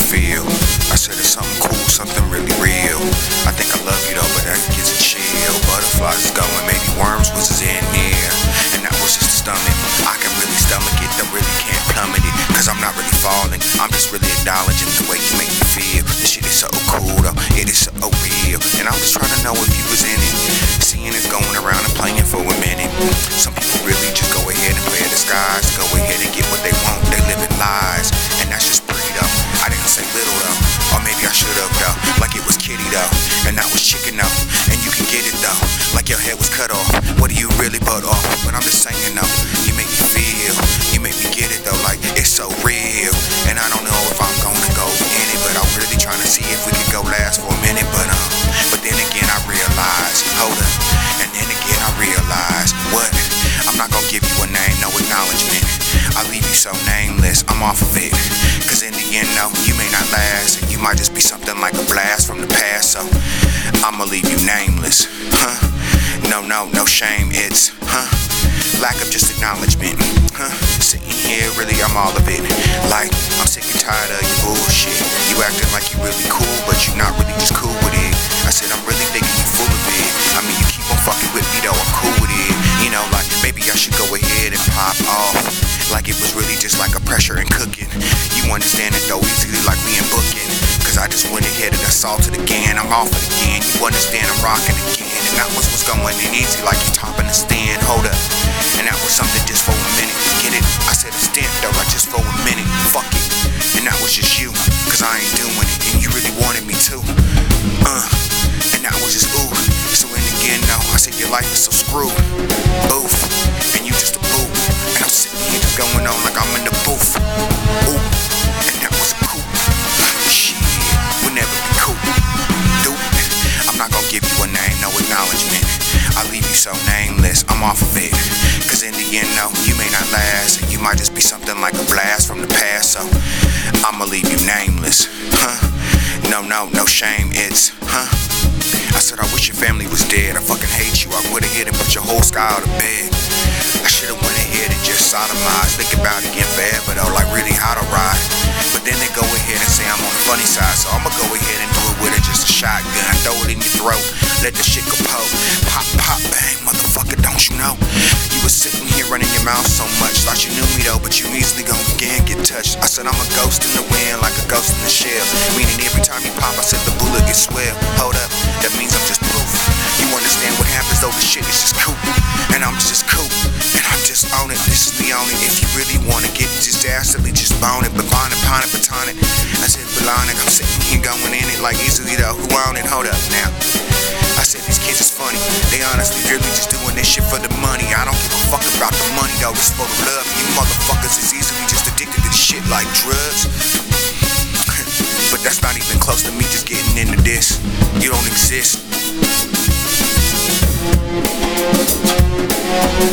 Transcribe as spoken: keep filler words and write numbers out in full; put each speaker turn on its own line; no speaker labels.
feel. I said it's something cool, something really real. I think I love you though, but that gets a chill. Butterflies is going, maybe worms was his in near. And that was just the stomach. I can really stomach it, though really can't plummet it. Cause I'm not really falling, I'm just really acknowledging the way you make me feel. This shit is so cool though, it is so real. And I was trying to know if you was in it. Seeing it's going around and playing for a minute. Some people really just go ahead and play a disguise. Go ahead and get what they want, they live in lies. And that's just pretty though, I didn't say little though. Or maybe I should've though, like it was kitty though. And that was chicken though, and you can get it though. Like your head was cut off, what do you really butt off? But I'm just saying though, you make me feel, you make me get it though, like it's so real. And I don't know if I'm gonna go in it, but I'm really trying to see if we could go last for a minute. But um, but then again I realize, hold up, and then again I realize, what? I'm not gonna give you a name, no acknowledgement. I leave you so nameless, I'm off of it. Cause in the end, no, you may not last. And you might just be something like a blast from the past. So, I'ma leave you nameless, huh? No, no, no shame, it's, huh? Lack of just acknowledgement, huh? Sitting here, really, I'm all of it. Like, I'm sick and tired of your bullshit. You acting like you really cool, but you not really just cool with it. I said, I'm really thinking you full of it. I mean, you keep on fucking with me, though, I'm cool with it. You know, like, maybe I should go ahead and pop off. Like it was really just like a pressure in cooking. You understand it though easily like we in booking. Cause I just went ahead and assaulted again. I'm off it again, you understand I'm rocking again. And that was what's going in easy like you topping the stand. Hold up, and that was something just for a minute. Get it? I said a stint though, like just for a minute. Fuck it, and that was just you. Cause I ain't doing it, and you really wanted me to. Uh, and that was just ooh. So in again now, I said your life is so screwed. Oof, and you just a boo. And I'm sitting here just going on like I'm in the booth. Ooh, and that was cool. Shit, we'll never be cool. Dude, I'm not gonna give you a name, no acknowledgement. I leave you so nameless, I'm off of it. Cause in the end, no, you may not last. And you might just be something like a blast from the past. So, I'ma leave you nameless, huh? No, no, no shame, it's, huh? I said I wish your family was dead. I fucking hate you. I would've hit and put your whole sky out of bed. I should've went ahead and just sodomized. Think about it again forever though, like really how to ride. But then they go ahead and say I'm on the funny side. So I'ma go ahead and do it with it, just a shotgun. Throw it in your throat, let the shit go poke. Pop, pop, bang, motherfucker, don't you know? You was sitting here running your mouth so much. Thought you knew me though, but you easily gon' again get touched. I said I'm a ghost in the wind, like a ghost in the shell. Meaning every time you pop, I said the bullet gets swell. Hold up, that means I'm just proof. You understand what happens though, the shit is just cool. And I'm just cool, and I'm just on it. This is the only, if you really wanna get just dastardly, just bone it. But bond it, pon it, baton it. I said Belonic, I'm sitting here going in it like easily though, who on it? Hold up now. I said these kids is funny. They honestly really just doing this shit for the money. I don't give a fuck about the money though, it's for the love. You motherfuckers is easily just addicted to shit like drugs. But that's not even close to me just getting into this. You don't exist.